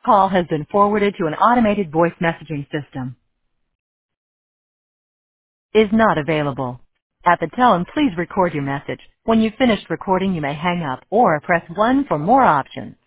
Call has been forwarded to an automated voice messaging system. Is not available. At the tone, please record your message. When you've finished recording, you may hang up or press 1 for more options.